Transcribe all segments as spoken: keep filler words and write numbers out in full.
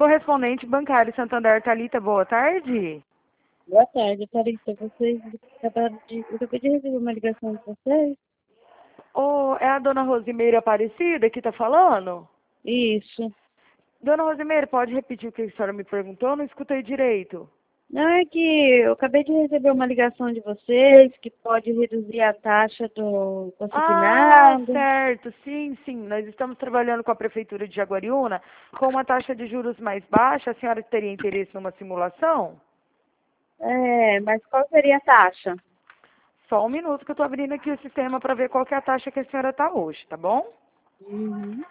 Correspondente bancário Santander, Thalita, boa tarde. Boa tarde, Thalita. Vocês acabaram de... Eu acabei de receber uma ligação de vocês. Oh, é a dona Rosimeira Aparecida que tá falando? Isso. Dona Rosimeira, pode repetir o que a senhora me perguntou? Eu não escutei direito. Não, é que eu acabei de receber uma ligação de vocês que pode reduzir a taxa do Ah, consignado. certo. Sim, sim. Nós estamos trabalhando com a Prefeitura de Jaguariúna com uma taxa de juros mais baixa. A senhora teria interesse numa simulação? É, mas qual seria a taxa? Só um minuto que eu estou abrindo aqui o sistema para ver qual que é a taxa que a senhora está hoje, tá bom? Uhum.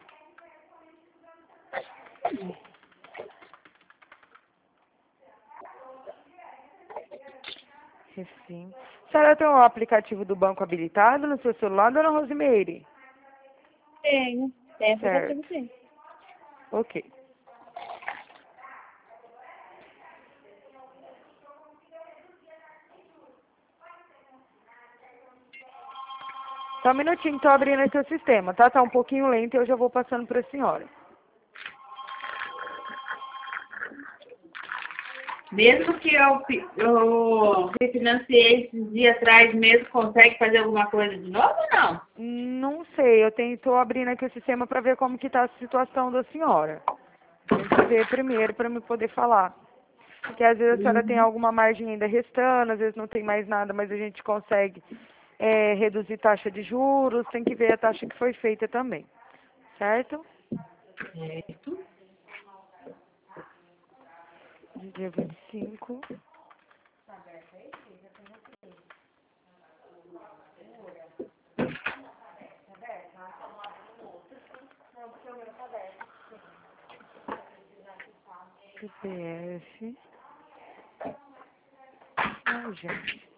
Sim. A senhora tem o aplicativo do banco habilitado no seu celular, dona Rosimeire? Tenho. Tem aplicativo, Certo. sim. Ok. Só um minutinho, estou abrindo aqui o sistema, tá? Tá um pouquinho lento e eu já vou passando para a senhora. Mesmo que eu, eu refinanciei esses dias atrás mesmo, consegue fazer alguma coisa de novo ou não? Não sei, eu estou abrindo aqui o sistema para ver como que está a situação da senhora. Tem que ver primeiro para me poder falar. Porque às vezes a senhora tem Uhum. alguma margem ainda restando, às vezes não tem mais nada, mas a gente consegue é, reduzir taxa de juros, tem que ver a taxa que foi feita também. Certo? Certo. De dia vinte e cinco. C P F. Ai, gente.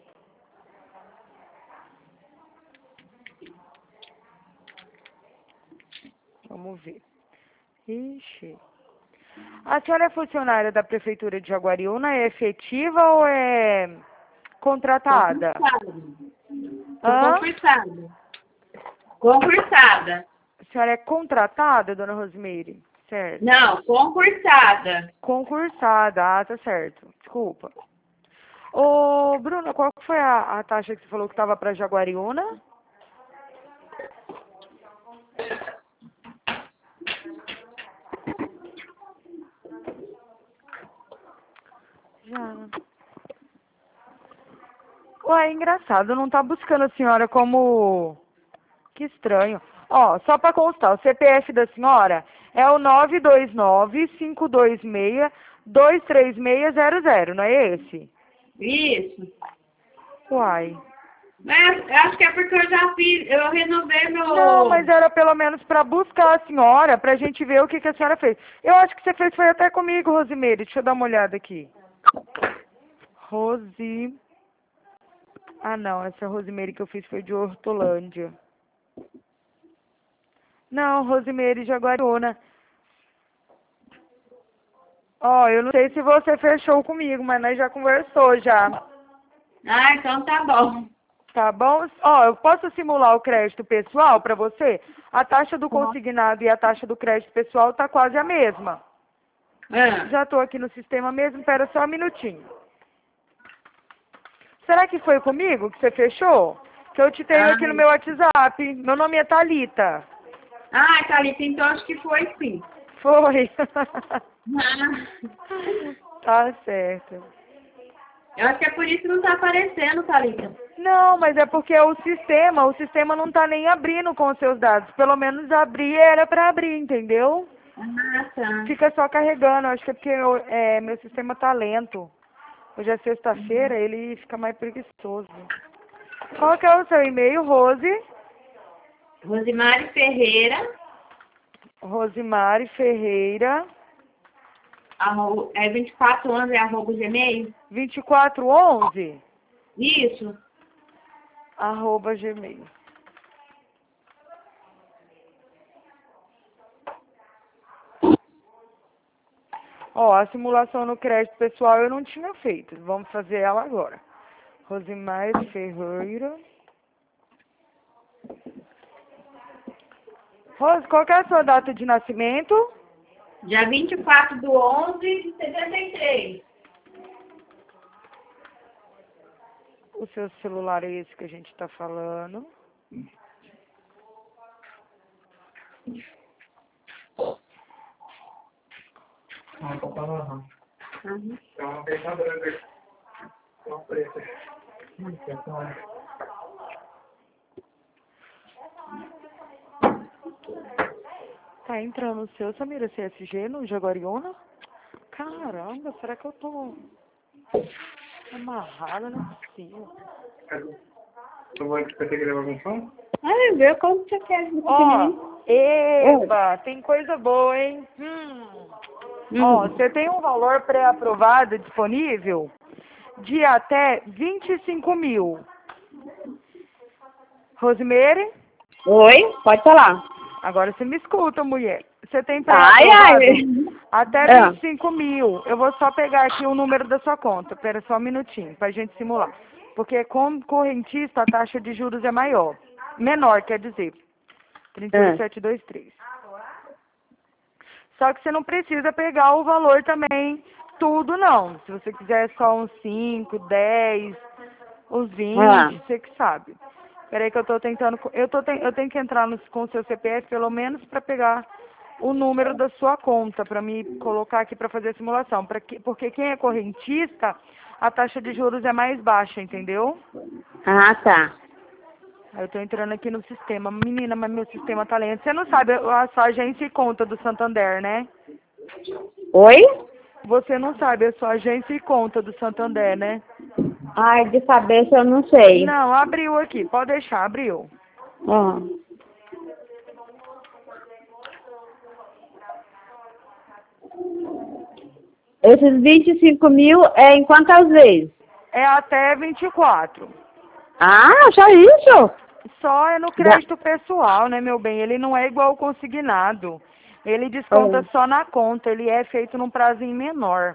Vamos ver. Ixi. A senhora é funcionária da Prefeitura de Jaguariúna, é efetiva ou é contratada? Concursado. Tô Hã? concursada. Concursada. A senhora é contratada, dona Rosimeire? Certo. Não, concursada. Concursada, ah, tá certo. Desculpa. Ô, Bruna, qual que foi a, a taxa que você falou que estava para Jaguariúna? Já. Ué, é engraçado, não tá buscando a senhora como... Que estranho. Ó, só para constar, o C P F da senhora é o nove dois nove, cinco dois seis, dois três seis zero zero, não é esse? Isso. Uai. Mas eu acho que é porque eu já fiz, eu renovei Não, mas meu... era pelo menos para buscar a senhora, pra gente ver o que, que a senhora fez. Eu acho que você fez foi até comigo, Rosimeire. Deixa eu dar uma olhada aqui. Rosi... Ah, não, essa Rosimeire que eu fiz foi de Hortolândia. Não, Rosimeire Jaguariúna. Ó, eu não sei se você fechou comigo, mas nós já conversou já. Ah, então tá bom. Tá bom? Ó, eu posso simular o crédito pessoal para você? A taxa do consignado e a taxa do crédito pessoal tá quase a mesma. Ah, Já tô aqui no sistema mesmo, espera só um minutinho. Será que foi comigo que você fechou? Que eu te tenho ah, aqui no meu WhatsApp. Meu nome é Thalita. ah, Thalita, então acho que foi sim. Foi. Ah, Tá certo. eu acho que é por isso que não tá aparecendo, Thalita. Não, mas é porque o sistema, o sistema não tá nem abrindo com os seus dados. Pelo menos abrir era para abrir, entendeu? Ah, tá. Fica só carregando. Acho que é porque eu- é, meu sistema tá lento. Hoje é sexta-feira, ele fica mais preguiçoso. Qual que é o seu e-mail, Rose? Rosimari Ferreira, Rosimari Ferreira, arro... é vinte e quatro anos, é arroba gmail? vinte e quatro onze, Isso. arroba gmail. Ó, a simulação no crédito pessoal eu não tinha feito. Vamos fazer ela agora. Rosimari Ferreira. Rose, qual que é a sua data de nascimento? Dia vinte e quatro do onze de setenta e três. O seu celular é esse que a gente está falando. Ah, então tá lá. Uhum. É uma peça branca. É uma preta. Hum, que é claro. Tá entrando o seu, Samira, C S G no Jaguariúna? Caramba, será que eu tô amarrada? Não é possível. Tu vai ter que levar algum som? Ai, vê como você quer. Ó, Eva, tem coisa boa, hein? Hum. Hum. Ó, você tem um valor pré-aprovado disponível de até vinte e cinco mil. Rosemary, Oi, pode falar. agora você me escuta, mulher. Você tem Ai, pré-aprovado ai. até Ah. vinte e cinco mil. Eu vou só pegar aqui o número da sua conta. Espera só um minutinho pra gente simular. Porque com correntista a taxa de juros é maior. Menor, quer dizer. trinta e oito mil setecentos e vinte e três. Só que você não precisa pegar o valor também, tudo não. Se você quiser só uns cinco, dez, uns vinte, Ah. você que sabe. Peraí que eu tô tentando, eu, tô, ten- eu tenho que entrar no, com o seu C P F pelo menos para pegar o número da sua conta, para me colocar aqui para fazer a simulação. Pra que, porque quem é correntista, a taxa de juros é mais baixa, entendeu? Ah, tá. Aí eu tô entrando aqui no sistema. Menina, mas meu sistema tá lento. Você não sabe a sua agência e conta do Santander, né? Oi? Você não sabe a sua agência e conta do Santander, né? Ai, de cabeça eu não sei. Não, abriu aqui. Pode deixar, abriu. Ah. Esses vinte e cinco mil é em quantas vezes? É até vinte e quatro. Ah, só isso? Só é no crédito pessoal, né, meu bem? Ele não é igual o consignado. Ele desconta Ah. só na conta. Ele é feito num prazinho menor.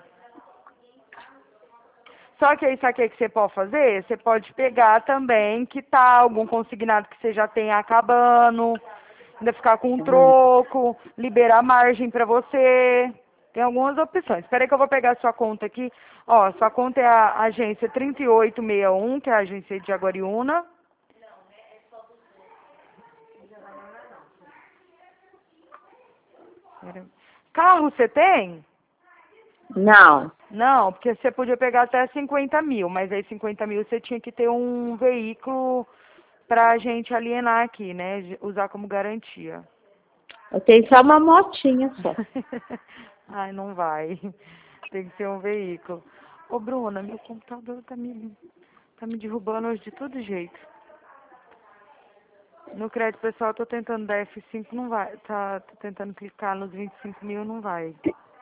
Só que aí, sabe o que que você pode fazer? Você pode pegar também que tá algum consignado que você já tenha acabando, ainda ficar com um troco, liberar margem para você. Tem algumas opções. Espera aí que eu vou pegar a sua conta aqui. Ó, sua conta é a agência trinta e oito sessenta e um, que é a agência de Jaguariúna. Carro você tem? Não. Não, porque você podia pegar até cinquenta mil, mas aí cinquenta mil você tinha que ter um veículo pra gente alienar aqui, né? Usar como garantia. Eu tenho só uma motinha só. Ai, não vai. Tem que ser um veículo. Ô, Bruna, meu computador tá me, tá me derrubando hoje de todo jeito. No crédito pessoal, eu tô tentando dar F cinco, não vai. Tá, tô tentando clicar nos vinte e cinco mil, não vai.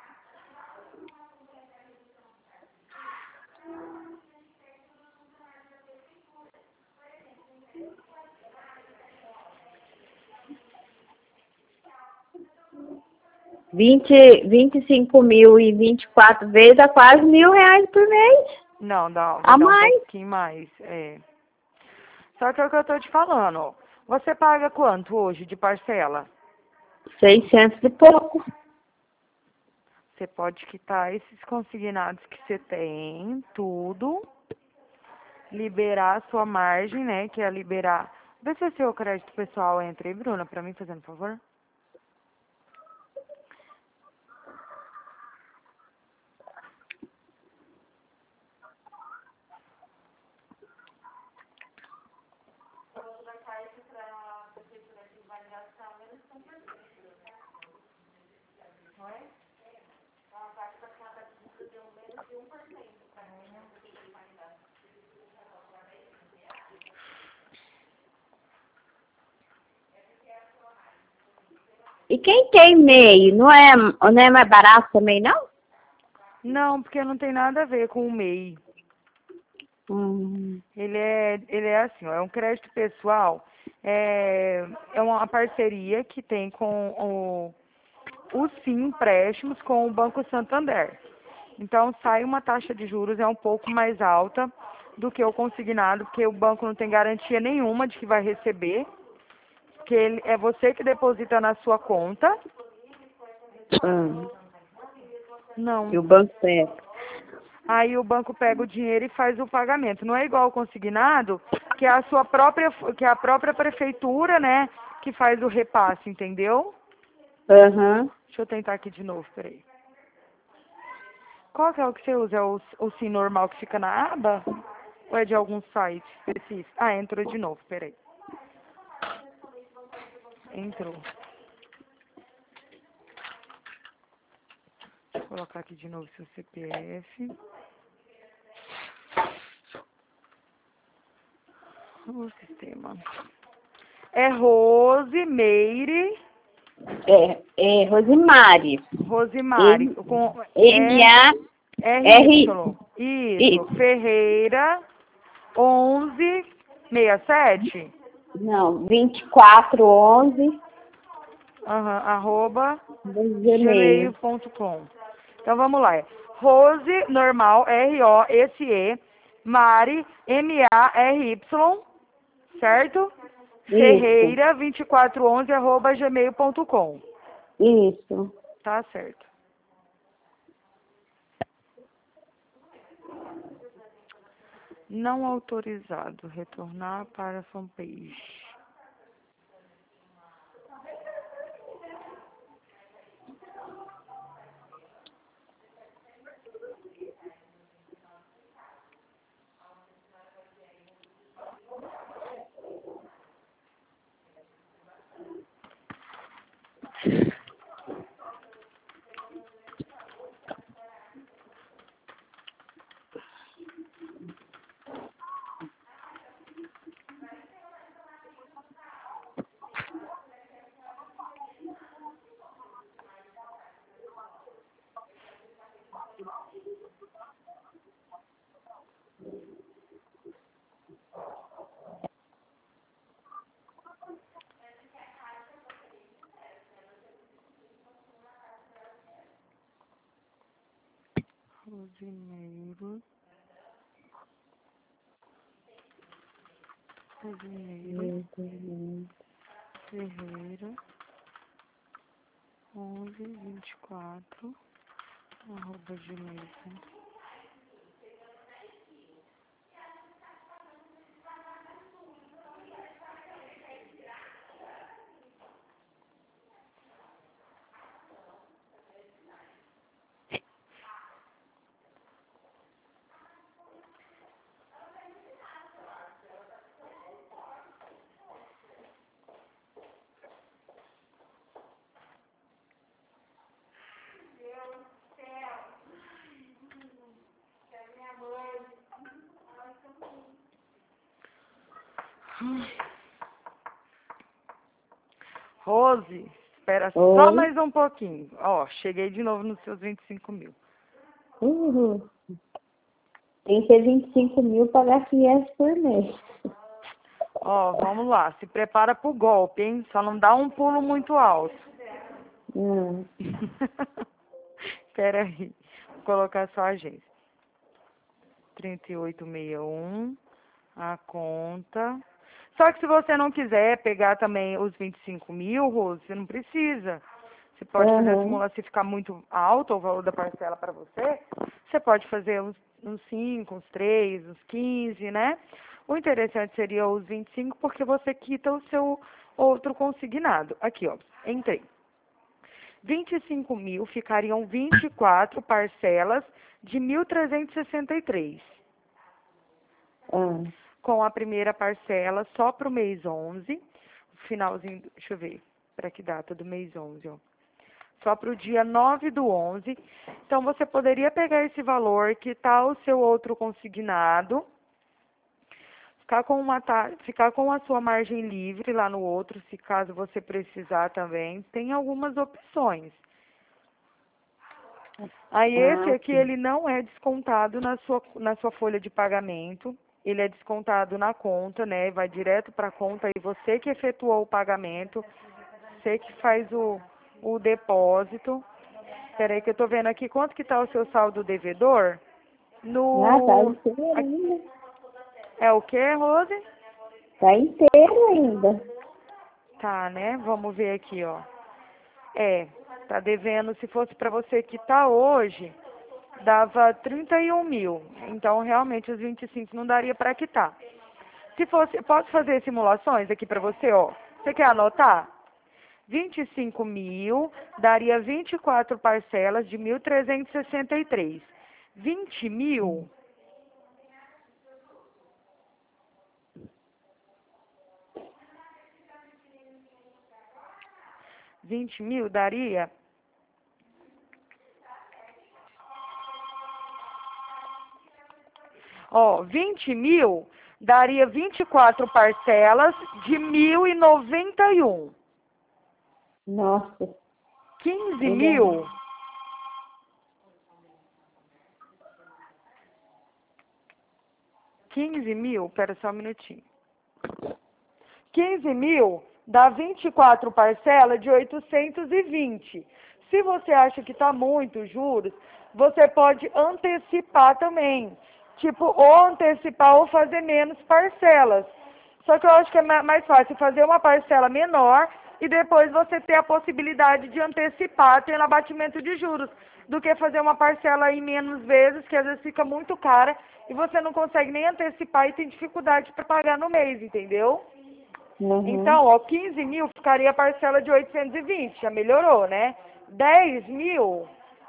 Vinte, vinte e cinco mil e vinte e quatro vezes dá quase mil reais por mês. Não, dá, vai A dar um mais. pouquinho mais, é. Só que é o que eu tô te falando, ó. Você paga quanto hoje de parcela? Seiscentos e pouco. Você pode quitar esses consignados que você tem, tudo. Liberar a sua margem, né? Que é liberar. Vê se o seu crédito pessoal entra aí, Bruna, pra mim, fazendo favor. E quem tem meio, não é, não é mais barato também, não? Não, porque não tem nada a ver com o M E I. Hum. Ele é, ele é assim, ó, é um crédito pessoal, é, é uma parceria que tem com o, o Sim Empréstimos com o Banco Santander. Então sai uma taxa de juros é um pouco mais alta do que o consignado, porque o banco não tem garantia nenhuma de que vai receber, porque ele, é você que deposita na sua conta Ah, Não. e o banco pega. Aí o banco pega o dinheiro e faz o pagamento. Não é igual o consignado, que é a sua própria, que é a própria prefeitura, né, que faz o repasse, entendeu? Aham. Deixa eu tentar aqui de novo, peraí. Qual que é o que você usa? É o, o SIM normal que fica na aba? Ou é de algum site específico? Ah, entrou de novo, peraí. Entrou. Vou colocar aqui de novo seu C P F. O sistema. É Rosemeire. É, é Rosimari. Rosimari. Com M A R R Y. Isso. I. Ferreira. onze sessenta e sete. Não, vinte e quatro onze Aham. Arroba. do gmail Gmail. ponto com. Então vamos lá. É Rose, normal, R O S E, Mari, M A R Y, certo? Isso, Ferreira vinte e quatro onze arroba gmail ponto com. isso. Tá certo. Não autorizado. Retornar para a fanpage. Rosimeiro. Rosimeiro. Ferreira. onze vinte e quatro. Arroba gmail. Rose, espera só Oi. mais um pouquinho. Ó, cheguei de novo nos seus vinte e cinco mil. Uhum. Tem que ter vinte e cinco mil pagar quinhentos por mês. Ó, vamos lá. Se prepara pro golpe, hein? Só não dá um pulo muito alto. Hum. Espera aí. Vou colocar só a agência. trinta e oito sessenta e um. A conta. Só que se você não quiser pegar também os vinte e cinco mil, Rose, você não precisa. Você pode fazer a Uhum. simulação, se ficar muito alto o valor da parcela para você, você pode fazer uns, uns cinco, uns três, uns quinze, né? O interessante seria os vinte e cinco, porque você quita o seu outro consignado. Aqui, ó, entrei. vinte e cinco mil ficariam vinte e quatro parcelas de mil trezentos e sessenta e três. Hum. Com a primeira parcela só para o mês onze, finalzinho, deixa eu ver, para que data do mês onze, ó. Só para o dia nove do onze. Então, você poderia pegar esse valor, quitar o seu outro consignado, ficar com, uma, ficar com a sua margem livre lá no outro, se caso você precisar também. Tem algumas opções. Aí, esse Ah, aqui, ele não é descontado na sua, na sua folha de pagamento. Ele é descontado na conta, né? Vai direto para a conta e você que efetuou o pagamento, você que faz o, o depósito. Espera aí que eu tô vendo aqui quanto que tá o seu saldo devedor. ah, tá No... inteiro ainda. É o que, Rose? Tá inteiro ainda. Tá, né? Vamos ver aqui, ó. É, tá devendo, se fosse para você quitar hoje, dava trinta e um mil. Então, realmente, os vinte e cinco não daria para quitar. Se fosse, posso fazer simulações aqui para você, ó. Você quer anotar? vinte e cinco mil daria vinte e quatro parcelas de mil trezentos e sessenta e três. vinte mil... vinte mil daria... Ó, vinte mil daria vinte e quatro parcelas de mil e noventa e um. Nossa. quinze Eu mil... quinze mil, pera só um minutinho. quinze mil dá vinte e quatro parcelas de oitocentos e vinte. Se você acha que está muito juros, você pode antecipar também. Tipo, ou antecipar ou fazer menos parcelas. Só que eu acho que é mais fácil fazer uma parcela menor e depois você ter a possibilidade de antecipar, tendo abatimento de juros, do que fazer uma parcela em menos vezes, que às vezes fica muito cara e você não consegue nem antecipar e tem dificuldade para pagar no mês, entendeu? Uhum. Então, ó, quinze mil ficaria a parcela de oitocentos e vinte, já melhorou, né? dez mil...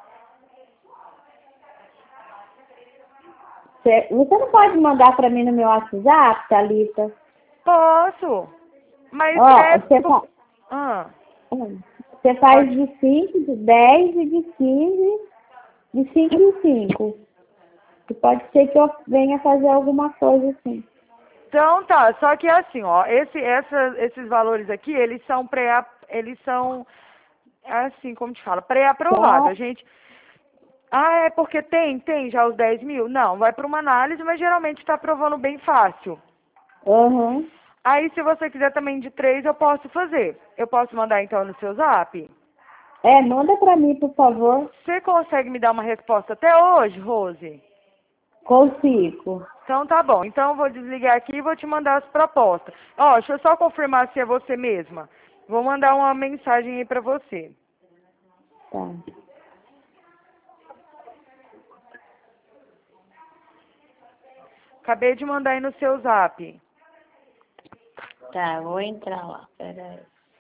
Você, você não pode mandar para mim no meu WhatsApp, Thalita? Posso, mas Ó, é... você, fa... Ah, você faz de cinco, de dez e de quinze, de cinco em cinco. E pode ser que eu venha fazer alguma coisa assim. então tá, só que assim, ó, esse, essa, esses valores aqui, eles são pré, eles são, assim, como te fala, pré-aprovado. Tá. A gente... Ah, é porque tem, tem já os dez mil? Não, vai para uma análise, mas geralmente está aprovando bem fácil. Uhum. Aí, se você quiser também de três, eu posso fazer. Eu posso mandar, então, no seu zap? É, manda para mim, por favor. Você consegue me dar uma resposta até hoje, Rose? Consigo. Então, tá bom. Então, eu vou desligar aqui e vou te mandar as propostas. Ó, deixa eu só confirmar se é você mesma. Vou mandar uma mensagem aí para você. Tá. Acabei de mandar aí no seu zap. Tá, vou entrar lá, peraí.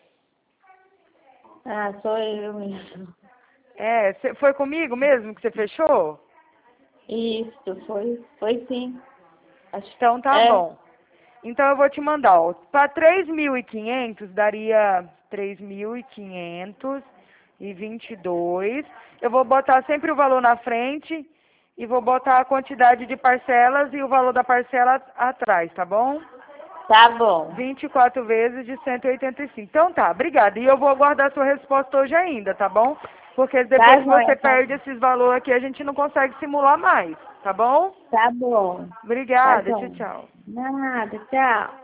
Ah, sou eu mesmo. É, cê, foi comigo mesmo que você fechou? Isso, foi, foi sim. Acho que Então tá é. bom. Então eu vou te mandar, ó. Para três mil e quinhentos daria três mil e quinhentos e vinte e dois. Eu vou botar sempre o valor na frente e vou botar a quantidade de parcelas e o valor da parcela atrás, tá bom? Tá bom. vinte e quatro vezes de cento e oitenta e cinco. Então tá, obrigada. E eu vou aguardar a sua resposta hoje ainda, tá bom? Porque depois Tá que você joia, tá. perde esses valores aqui, a gente não consegue simular mais, tá bom? Tá bom. Obrigada, Tá tchau, bom. tchau. Nada, tchau.